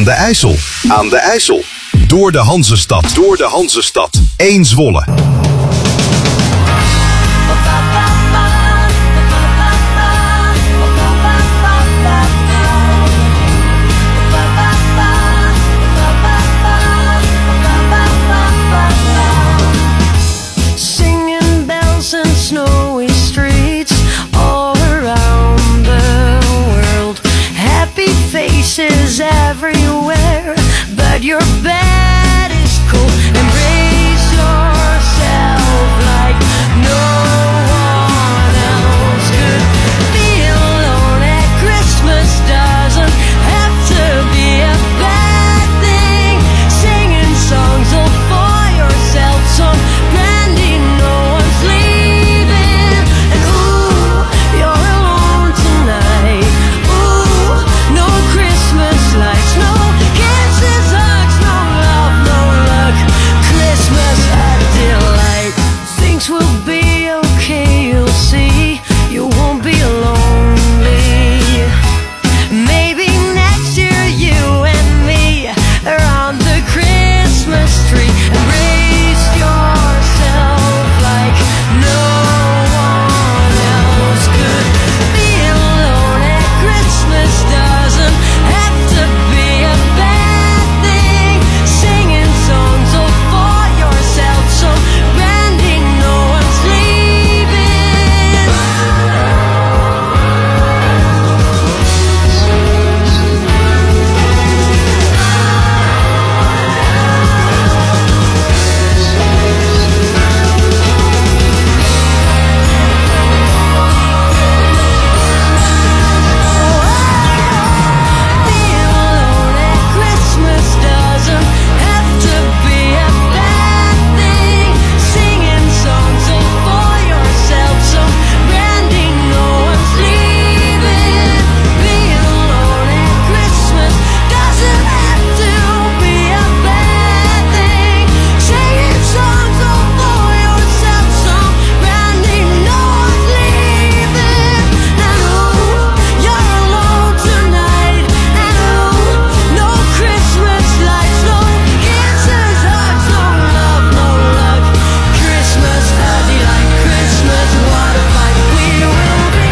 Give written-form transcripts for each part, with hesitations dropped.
Aan de IJssel. Aan de IJssel. Door de Hanzestad. Door de Hanzestad. 1 Zwolle. Singing bells and snowy streets all around the world. Happy faces everywhere, but your bed is cold. Embrace yourself like no one else could. Be alone at Christmas doesn't have to be a bad thing. Singing songs all for yourself, some brandy, no one's leaving. And ooh, you're alone tonight. Ooh, no Christmas lights, no kisses, hugs, no love, no luck. Christmas a delight. Things will be okay, you'll see. You won't be lonely. Maybe next year you and me around the Christmas tree. Embrace yourself like no one else could. Be alone at Christmas doesn't have to be a bad thing. Singing songs all for yourself, so brandy, no one's leaving. Be alone at Christmas doesn't have to be a bad thing. Singing songs all for yourself, so brandy, no one's leaving. Be alone at Christmas doesn't have to be a bad thing. Singing songs all for yourself, so brandy, no one's leaving. And ooh, you're alone tonight. And ooh, no Christmas lights, no kisses, hugs, no love, no luck. Christmas a delight, Christmas what a fight. We will be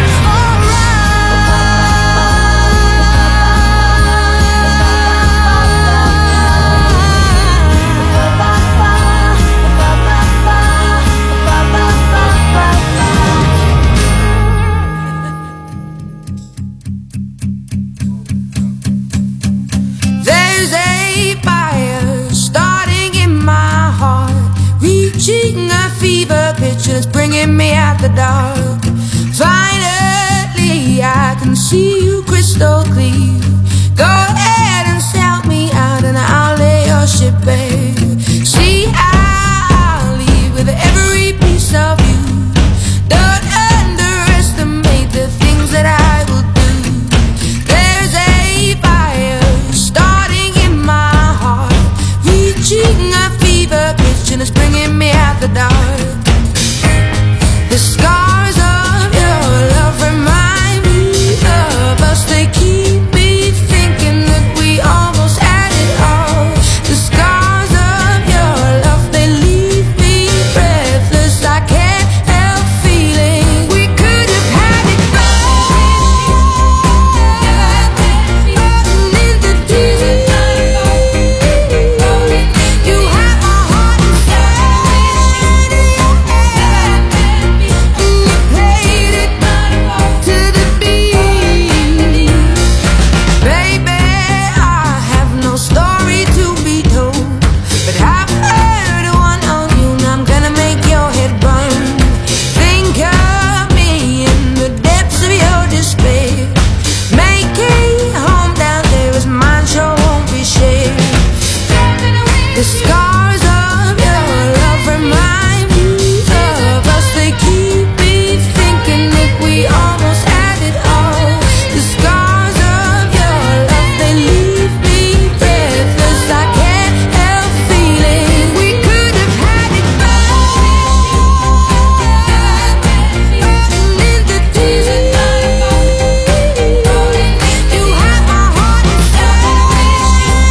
There's a fire starting in my heart, reaching a fever pitch and it's bringing me out the dark. Finally, I can see you crystal clear. Go ahead and sell me out and I'll lay your ship bare. See, I'll leave with every piece of you. Don't underestimate the things that I will do. There's a fire starting in my heart, reaching a fever pitch and it's bringing me out the dark. The scars of your love remind me of us. They keep me thinking that we almost had it all. The scars of your love, they leave me breathless. I can't help feeling we could have had it You have my heart inside. You played it to the beat. Baby, I have no story to be told, but I've heard one of you and I'm gonna make your head burn. Think of me in the depths of your despair. Making home down there is mine, sure won't be shared. The scars of your love remind me of us. They keep me thinking that we almost had it all. The scars of your love, they leave me breathless. I can't help feeling we could have had it in the deep. You have my heart inside.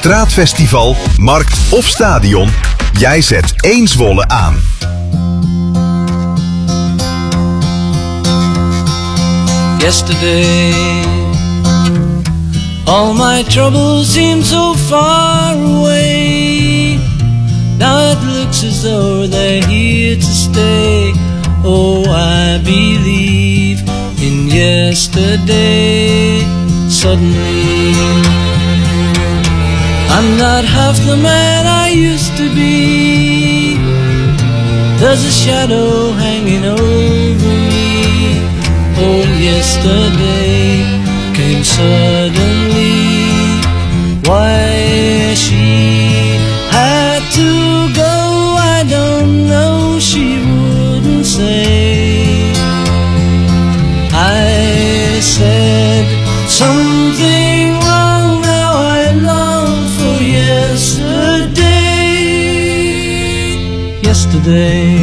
straatfestival, markt of stadion, jij zet 1 Zwolle aan. Yesterday, all my troubles seem so far away. Now it looks as though they're here to stay. Oh, I believe in yesterday. Suddenly, I'm not half the man I used to be. There's a shadow hanging over me. Oh, yesterday came suddenly. Why she had to go, I don't know, she wouldn't say. I said something wrong, now I long for yesterday. Yesterday,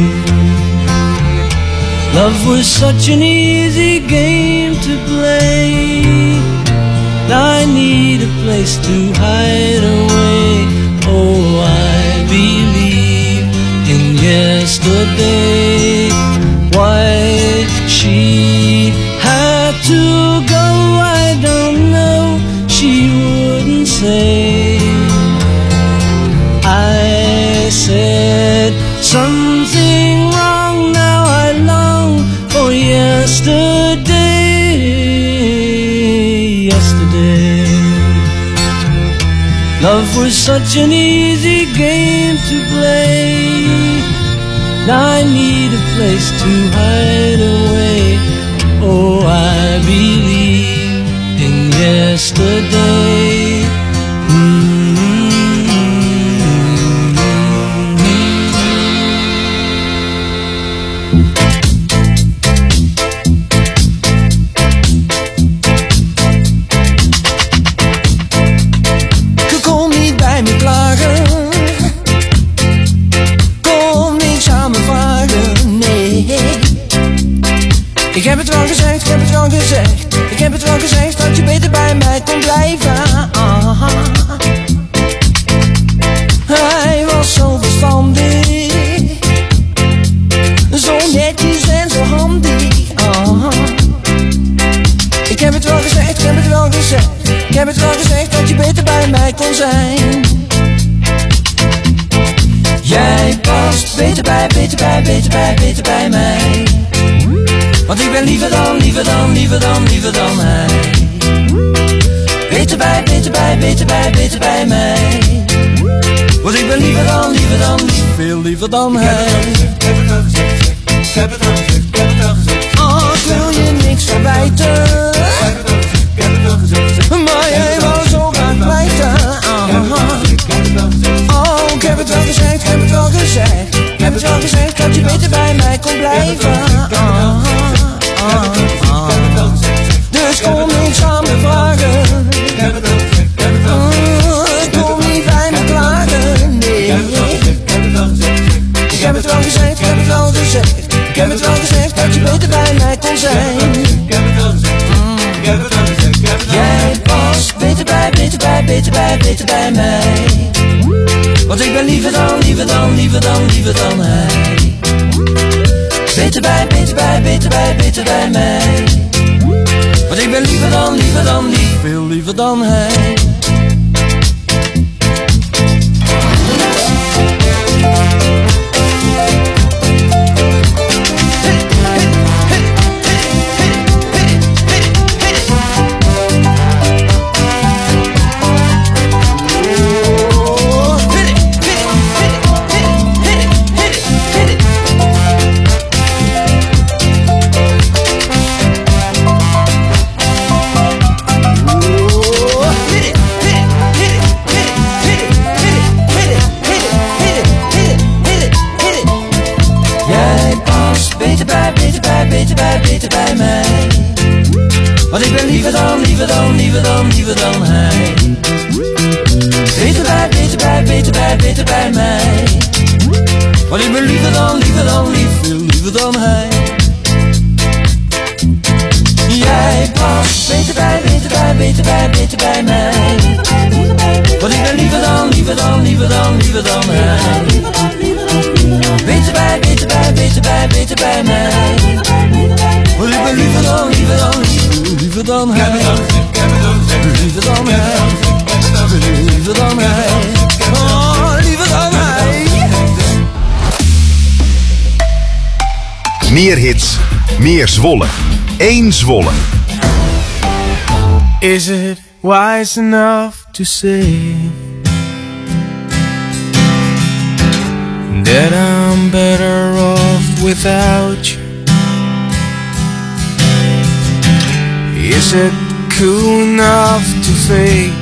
love was such an easy game to play. Now I need a place to hide away. Oh, I believe in yesterday. Why she had to go, I don't know, she wouldn't say. I said something wrong, now I long for yesterday. Yesterday, love was such an easy game to play. Now I need a place to hide away. Oh, I believe in yesterday. Ik heb het wel gezegd, ik heb het wel gezegd. Ik heb het wel gezegd dat je beter bij mij kon blijven. Hij was zo verstandig, zo netjes en zo handig. Ik heb het wel gezegd, ik heb het wel gezegd. Ik heb het wel gezegd dat je beter bij mij kon zijn. Jij past beter bij, beter bij, beter bij, beter bij mij. Want ik ben liever dan, liever dan, liever dan, liever dan hij. Beter bij, beter bij, beter bij, beter bij mij. Want ik ben liever dan, liever dan, veel liever dan hij. Ik heb het wel gezegd, ik heb het wel gezegd, ik heb het wel gezegd. Oh, ik wil je niks verwijten. Ik heb het wel gezegd, maar jij wou zo graag blijven. Oh, ik heb het wel gezegd, ik heb het wel gezegd. Ik heb het wel gezegd dat je beter bij mij kon blijven. Dus kom niet samen vragen. Kom niet bij me klagen. Nee. Ik heb het wel gezegd, ik heb het wel gezegd. Ik heb het wel gezegd dat je beter bij mij kon zijn. Jij past beter bij, beter bij, beter bij, beter bij mij. Want ik ben liever dan, liever dan, liever dan, liever dan hij. Beter bij, beter bij, beter bij, beter bij mij. Want ik ben liever dan, veel liever dan hij. Beter bij mij. Want ik ben liever dan, liever dan, liever dan, liever dan hij. Beter bij, beter bij, beter bij, beter bij mij. Want ik ben liever dan, veel liever dan hij. Jij past beter bij, beter bij, beter bij, beter bij mij. Want ik ben liever dan, liever dan, liever dan, liever dan hij. Beter bij, beter bij, beter bij, beter bij mij. Want ik ben liever dan, liever dan, liever dan hij. Liever dan hij. Liever dan hij. Oh, liever dan hij. Meer hits, meer Zwolle. Eén Zwolle. Is it wise enough to say that I'm better off without you? Is it cool enough to fake?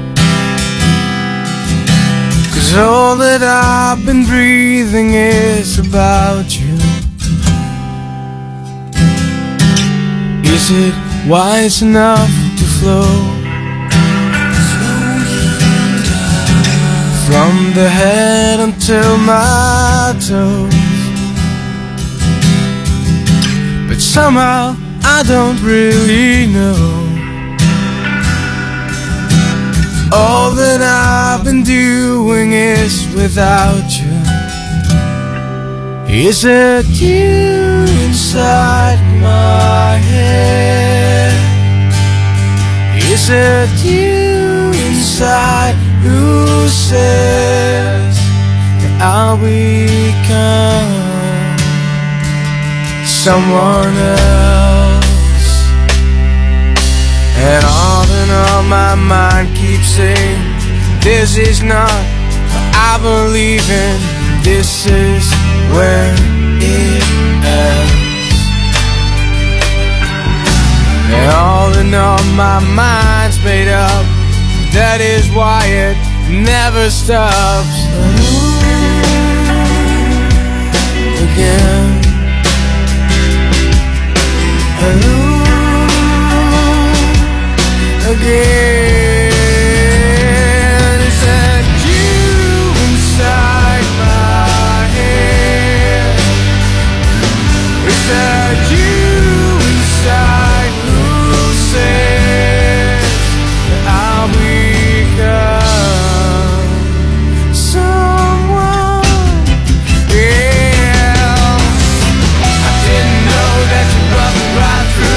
'Cause all that I've been breathing is about you. Is it wise enough to flow from the head until my toes? But somehow I don't really know. All that I've been doing is without you. Is it you inside my head? Is it you inside who says that I'll become someone else? And all my mind keeps saying this is not what I believe in. This is where it ends. And all my mind's made up. That is why it never stops. Again. Again. Is that you inside my head? Is that you inside who says that I'll become someone else? I didn't know that you brought me right through.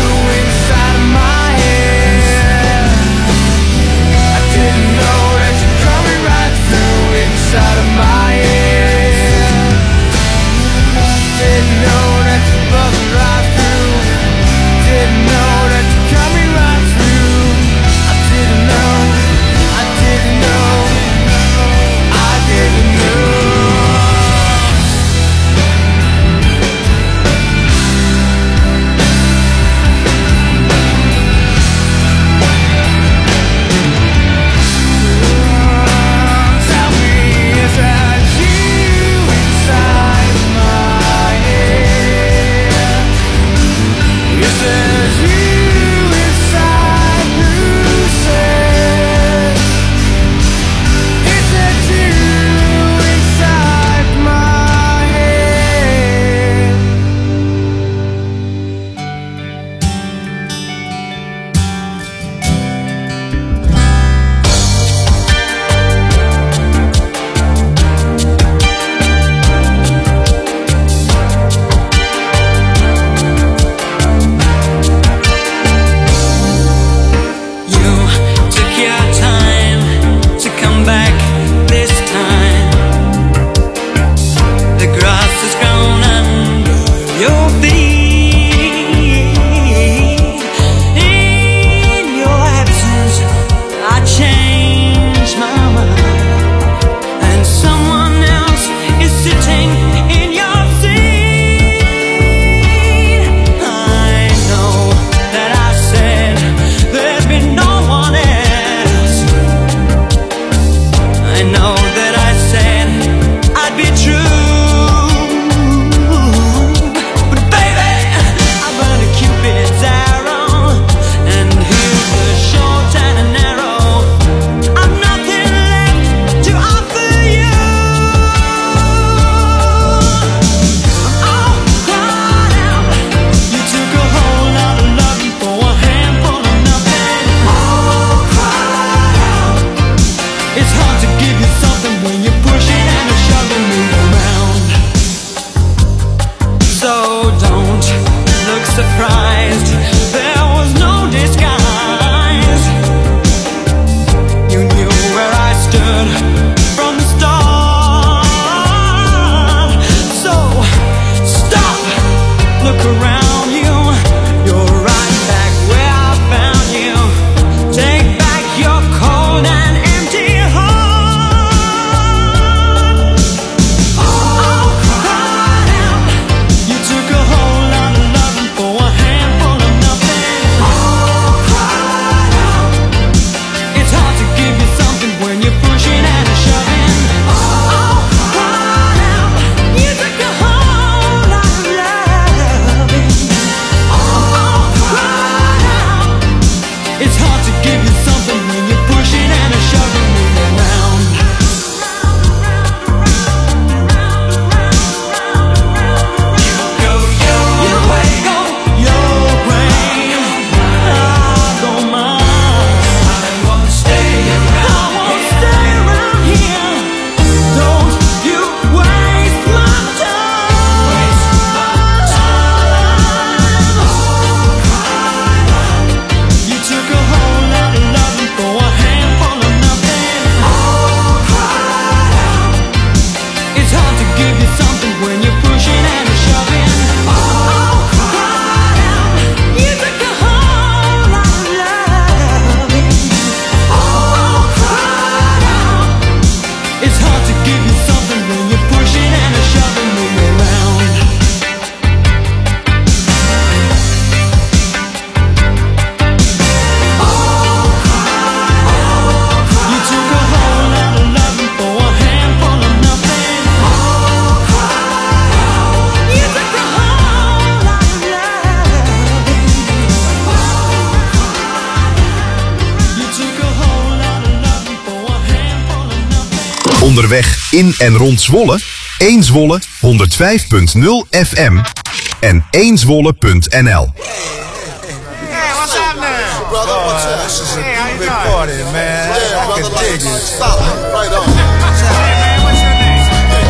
Onderweg in en rond Zwolle? 1 Zwolle 105.0 FM en 1zwolle.nl. Hey, what's happening? Brother, what's up? This is a big party, man. Yeah, I brother, can like, dig it. stop it. Right on. Hey, man, what's your name?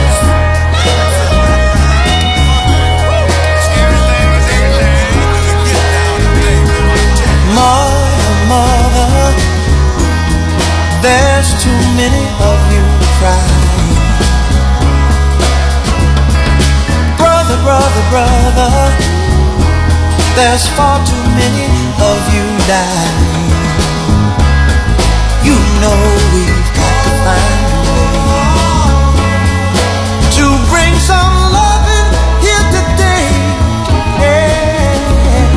Mother, there's too many of you crying. Brother, there's far too many of you dying. You know we've got to find a way to bring some loving here today. Yeah.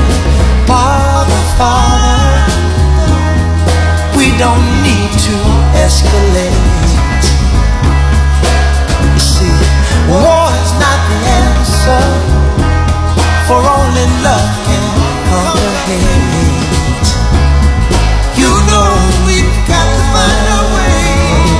Father, we don't need to escalate. You see, war is not the answer, for only love can conquer hate. You know we've got to find a way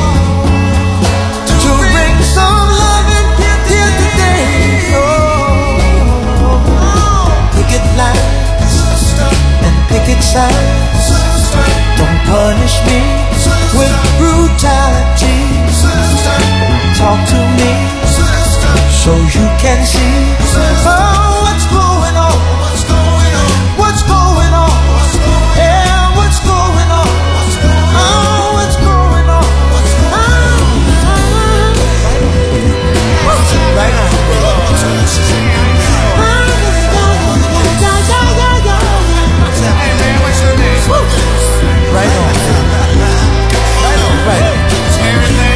to bring some loving here today. Oh, picket lines and picket signs. Don't punish me with brutality. Talk to me so you can see what's going on. What's going on? Yeah, what's going on? Oh, what's going on? Right on. Hey, man, what's your name? Right on. Right on. Everything.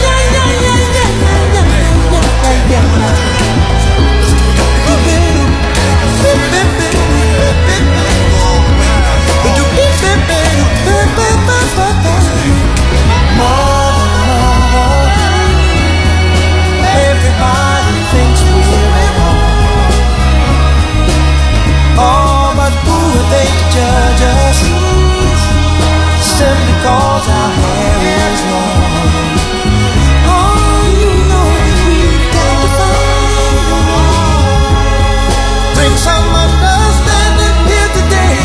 Everybody thinks we're at home. Oh, but who are they to judge us? Simply cause our hair is long. Oh, you know that we've got to find a way. Bring some understanding here today.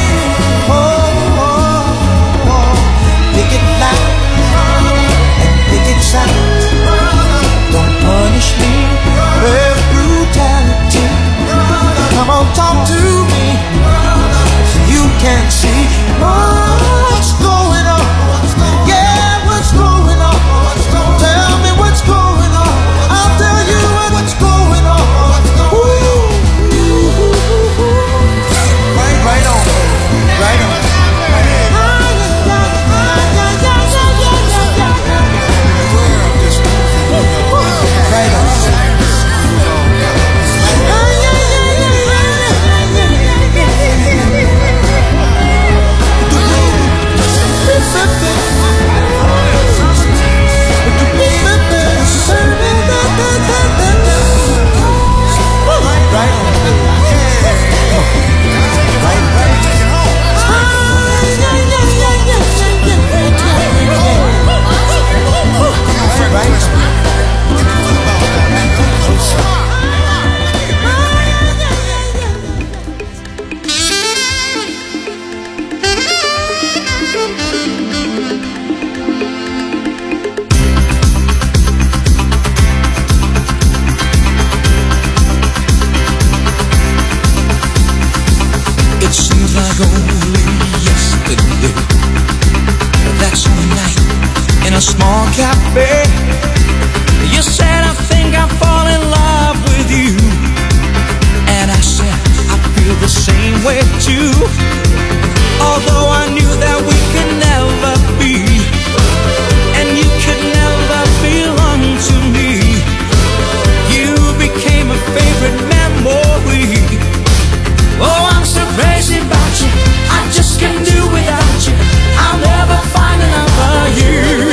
Picket lines and picket signs. Don't punish me with brutality. Come on, talk to me so you can see what's going on. Yeah, what's going on? Tell me what's going on. I'll tell you what's going on. Right on. Right on. Right on. It seems like only yesterday that summer night in a small cafe, you said, I think I fall in love with you. And I said, I feel the same way too. Although I knew that we could never be, and you could never belong to me. You became a favorite memory. Oh, I'm so crazy about you, I just can't do without you. I'll never find another you.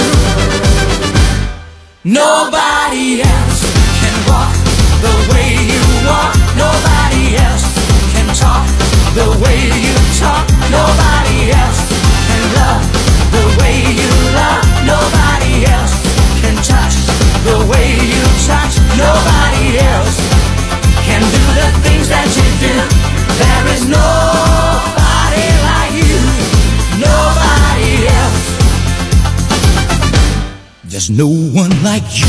Nobody else can walk the way you walk. Nobody else can talk the way you talk. Nobody else can love the way you love. Nobody else can touch There's no one like you.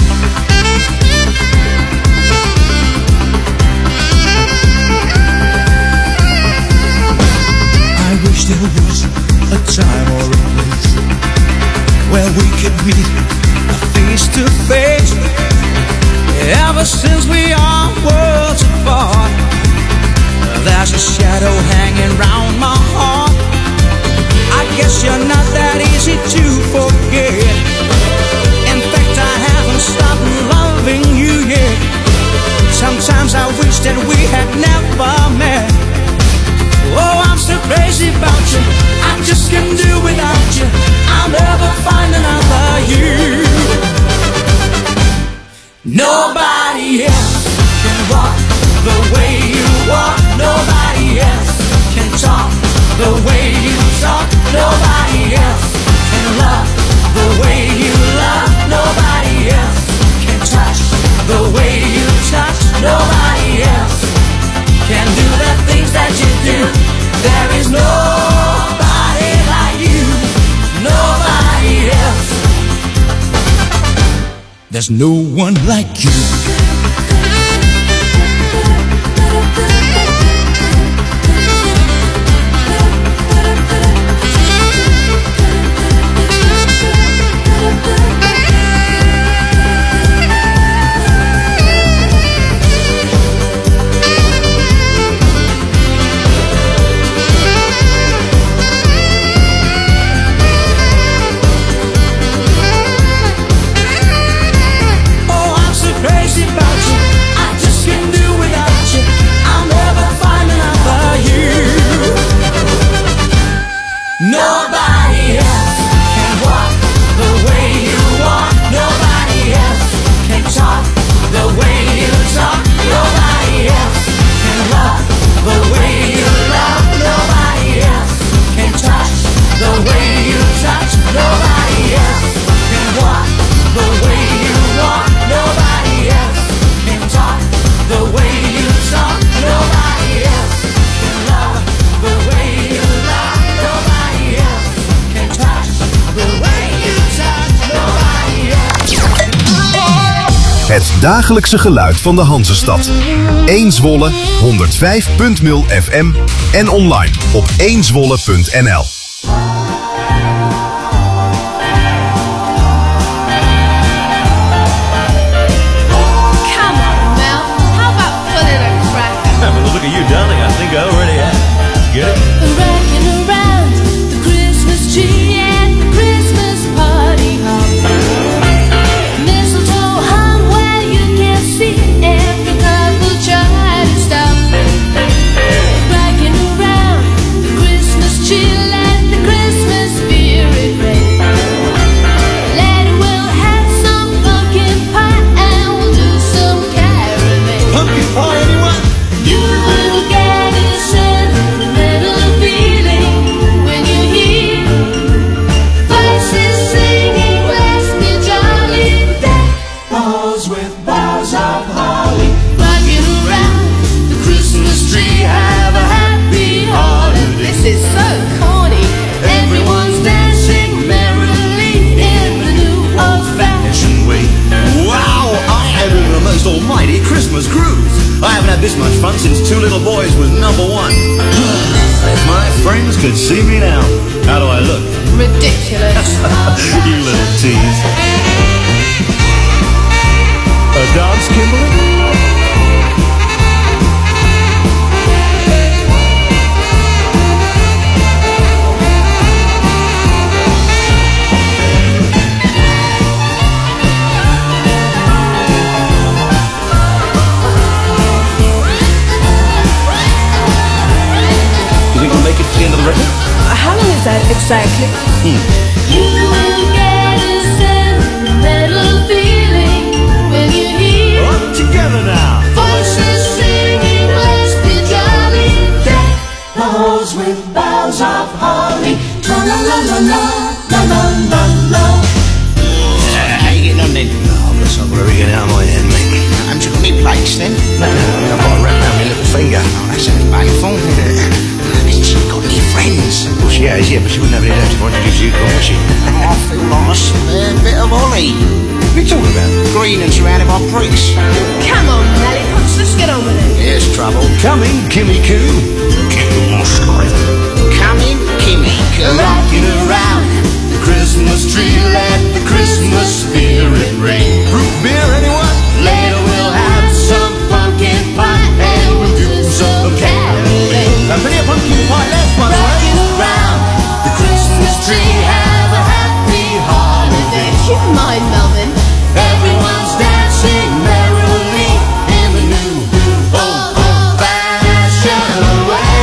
I wish there was a time or a place where we could meet face to face. Ever since we are worlds apart, there's a shadow hanging round my heart. I guess you're not that easy to forget. In fact, I haven't stopped loving you yet. Sometimes I wish that we had never met. Oh, I'm so crazy about you, I just can't do without you. I'll never find another you. Nobody else can walk the way you walk. Nobody else can talk the way you talk. Nobody else can love the way you love. Nobody else can touch the way you touch. Nobody else can do the things that you do. There is nobody like you. Nobody else. There's no one like you. Nobody else can walk the way you walk. Nobody else can talk the way you talk. Nobody else can love the way you love. Nobody else can touch the way you touch. Nobody else can walk the way you walk. Nobody else can talk the way you talk. Nobody else can love the way you love. Het dagelijkse geluid van de Hanzestad. 1 Zwolle 105.0 FM en online op 1zwolle.nl. Look at you, darling. I think I already have. Get it? Rocking around the Christmas tree at the Christmas party hop. Mistletoe hung where you can see every couple try to stop. Rocking around the Christmas tree, let the Christmas spirit reign. Later we'll have some pumpkin pie and we'll do some caroling. Pumpkin pie, anyone? You will get a sentimental feeling when you hear voices singing, let's be jolly. Deck the halls with boughs of holly, rocking around the Christmas tree. Have a happy holiday. This is so corny. Everyone's dancing merrily in the new old-fashioned way. Wow, I had the most almighty Christmas cruise. I haven't had this much fun since Two Little Boys was number one. If my friends could see me now. How do I look? Ridiculous. You little tease. A dance, Kimberly? You think we'll make it to the end of the record? How long is that exactly? You will get a sentimental feeling when you hear All together now. voices singing, let's be jolly. Deck the halls with boughs of holly. La la la la la, la la la la. How you getting on then? Oh, bless up, where are we getting out of my head, mate? Haven't you got any plates then? No, I've got a wrap around my little finger. Oh, that sounds painful. Hasn't she got any friends? Well, She has, yeah, but she wouldn't have any left if I introduced you to her, would she? I feel like a spare bit of Ollie. What are you talking about? Green and surrounded by pricks. Come on, Lollipops, let's get on with it. Here's trouble. Coming, Kimmy Coo. Coming, Kimmy, Rocking around the Christmas tree, let the Christmas spirit reign. Root beer, anyone? Later we'll have some pumpkin pie and we'll do some caroling. Plenty of pumpkin pie left, by the way. Rocking around the Christmas tree, have a happy holiday. You mind, Melvin? Everyone's dancing merrily in the new old fashioned way.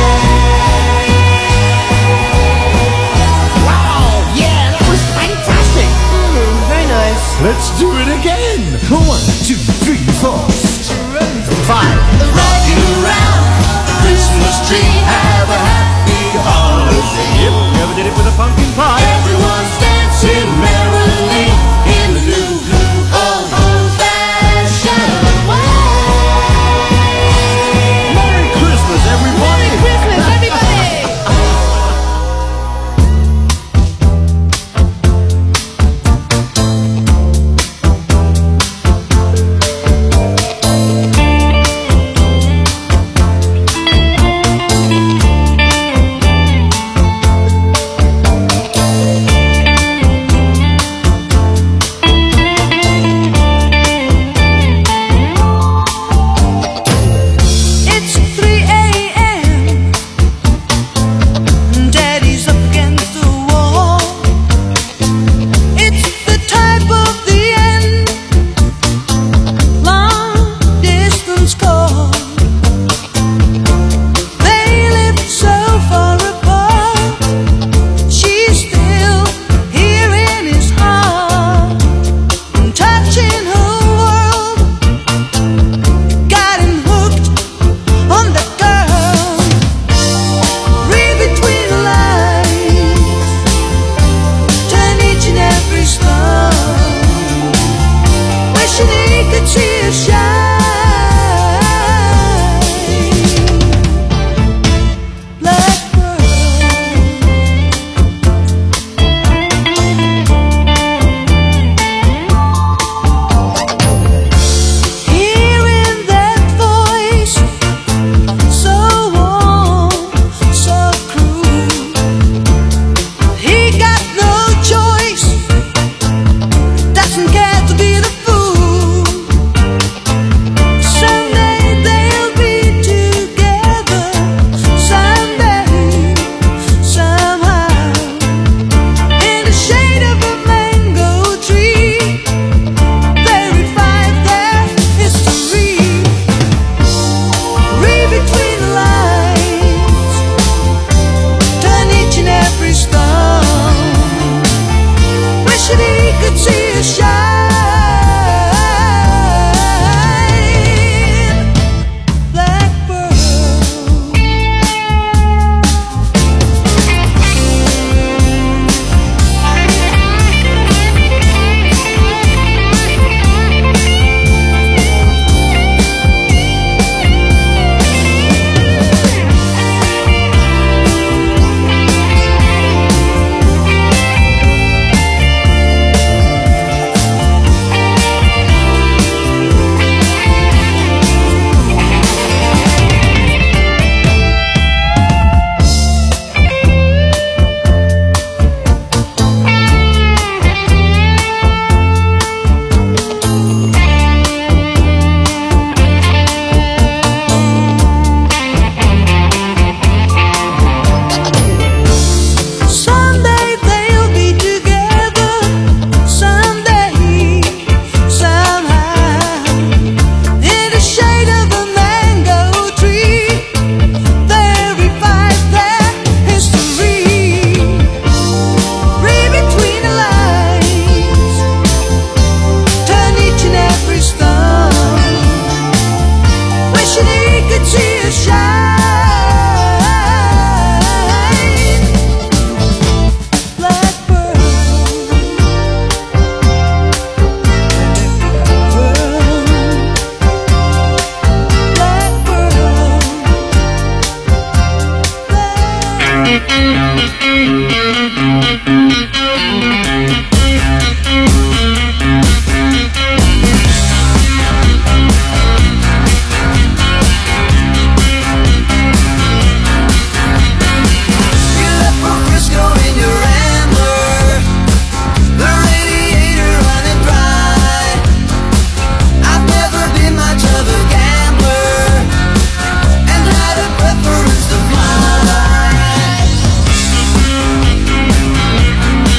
Preference to fly.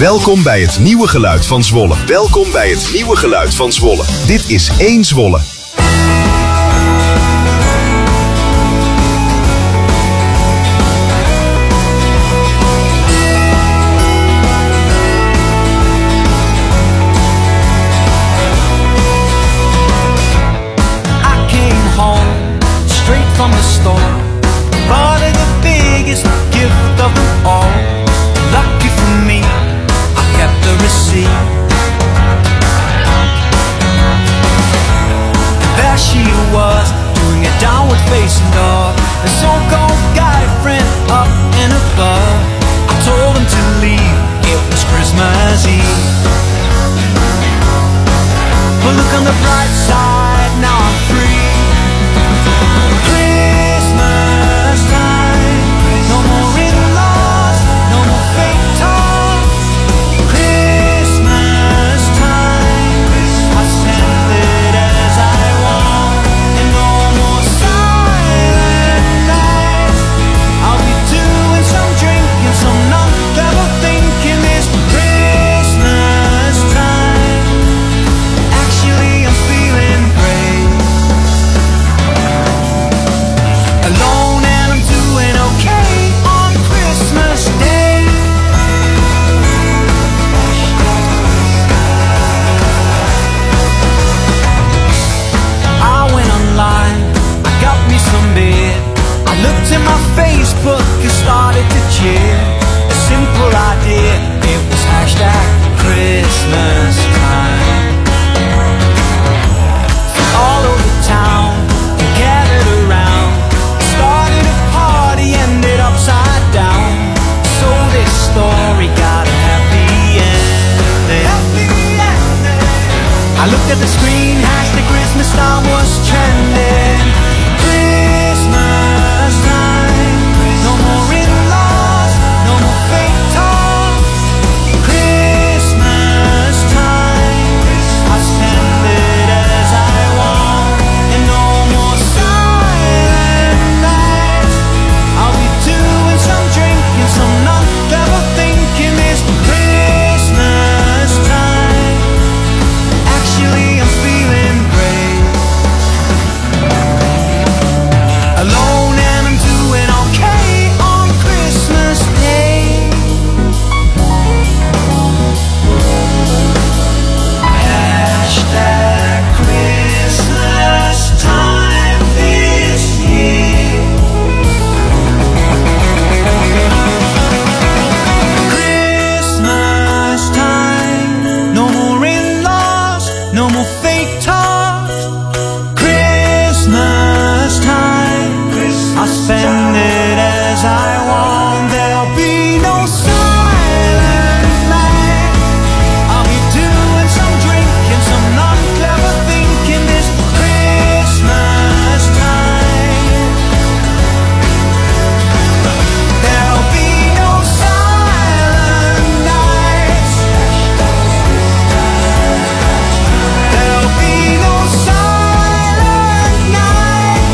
Welkom bij het nieuwe geluid van Zwolle. Welkom bij het nieuwe geluid van Zwolle. Dit is 1 Zwolle. From the store, bought her the biggest gift of them all. Lucky for me, I kept the receipt. There she was, doing a downward facing dog. A so-called guy friend up and above. I told him to leave, it was Christmas Eve. But look on the bright side, now I'm free. Facebook and started to cheer. A simple idea, it was hashtag Christmas time. All over town, they gathered around, started a party, ended upside down. So this story got a happy ending. I looked at the screen, hashtag Christmas time was trending. Christmas time. No more in-laws, no more fake talk. Christmas time, I spend it as I want. And no more silent nights. I'll be doing some drinking, some non-clever thinking. This Christmas time, actually I'm feeling great. Alone and I'm doing okay. Spend it as I want. There'll be no silent night. I'll be doing some drinking, some non-clever thinking. This Christmas time, there'll be no silent nights. There'll be no silent nights.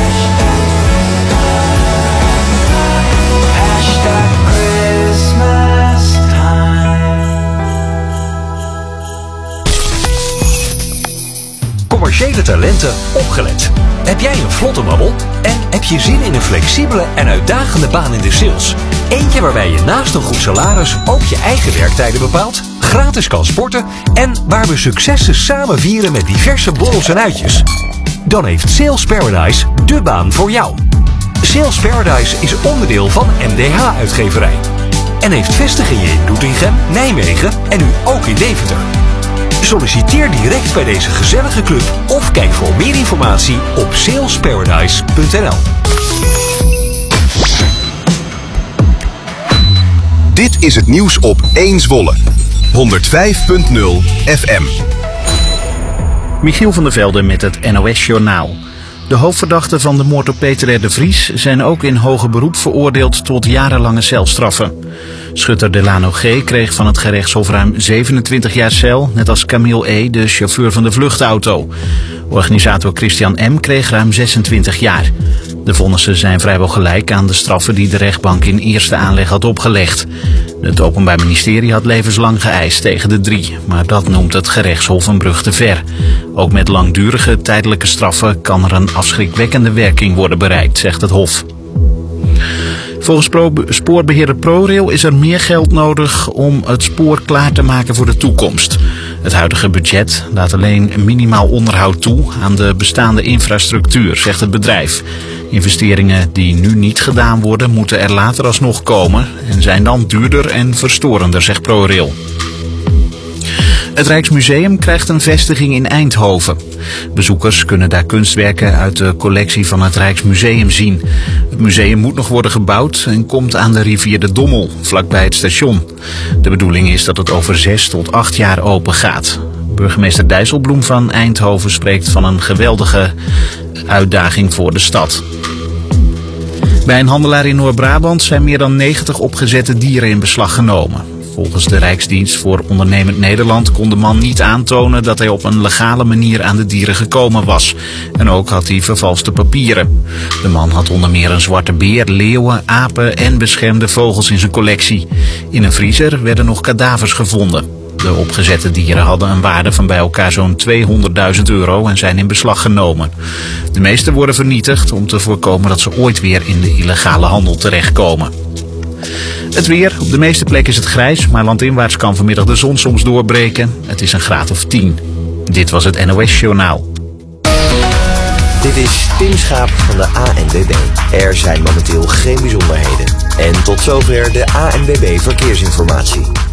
Commerciële talenten opgelet. Heb jij een vlotte babbel? En heb je zin in een flexibele en uitdagende baan in de sales? Eentje waarbij je naast een goed salaris ook je eigen werktijden bepaalt, gratis kan sporten en waar we successen samen vieren met diverse borrels en uitjes? Dan heeft Sales Paradise de baan voor jou. Sales Paradise is onderdeel van MDH-uitgeverij en heeft vestigingen in Doetinchem, Nijmegen en nu ook in Deventer. Solliciteer direct bij deze gezellige club of kijk voor meer informatie op salesparadise.nl. Dit is het nieuws op 1 Zwolle. 105.0 FM. Michiel van der Velde met het NOS Journaal. De hoofdverdachten van de moord op Peter R. de Vries zijn ook in hoger beroep veroordeeld tot jarenlange celstraffen. Schutter Delano G. kreeg van het gerechtshof ruim 27 jaar cel, net als Camille E., de chauffeur van de vluchtauto. Organisator Christian M. kreeg ruim 26 jaar. De vonnissen zijn vrijwel gelijk aan de straffen die de rechtbank in eerste aanleg had opgelegd. Het Openbaar Ministerie had levenslang geëist tegen de 3, maar dat noemt het gerechtshof een brug te ver. Ook met langdurige tijdelijke straffen kan er een afschrikwekkende werking worden bereikt, zegt het hof. Volgens spoorbeheerder ProRail is er meer geld nodig om het spoor klaar te maken voor de toekomst. Het huidige budget laat alleen minimaal onderhoud toe aan de bestaande infrastructuur, zegt het bedrijf. Investeringen die nu niet gedaan worden, moeten er later alsnog komen en zijn dan duurder en verstorender, zegt ProRail. Het Rijksmuseum krijgt een vestiging in Eindhoven. Bezoekers kunnen daar kunstwerken uit de collectie van het Rijksmuseum zien. Het museum moet nog worden gebouwd en komt aan de rivier de Dommel, vlakbij het station. De bedoeling is dat het over 6 tot 8 jaar open gaat. Burgemeester Dijsselbloem van Eindhoven spreekt van een geweldige uitdaging voor de stad. Bij een handelaar in Noord-Brabant zijn meer dan 90 opgezette dieren in beslag genomen. Volgens de Rijksdienst voor Ondernemend Nederland kon de man niet aantonen dat hij op een legale manier aan de dieren gekomen was. En ook had hij vervalste papieren. De man had onder meer een zwarte beer, leeuwen, apen en beschermde vogels in zijn collectie. In een vriezer werden nog kadavers gevonden. De opgezette dieren hadden een waarde van bij elkaar zo'n €200.000 en zijn in beslag genomen. De meeste worden vernietigd om te voorkomen dat ze ooit weer in de illegale handel terechtkomen. Het weer. Op de meeste plekken is het grijs, maar landinwaarts kan vanmiddag de zon soms doorbreken. Het is een graad of 10. Dit was het NOS Journaal. Dit is Tim Schaap van de ANWB. Er zijn momenteel geen bijzonderheden. En tot zover de ANWB Verkeersinformatie.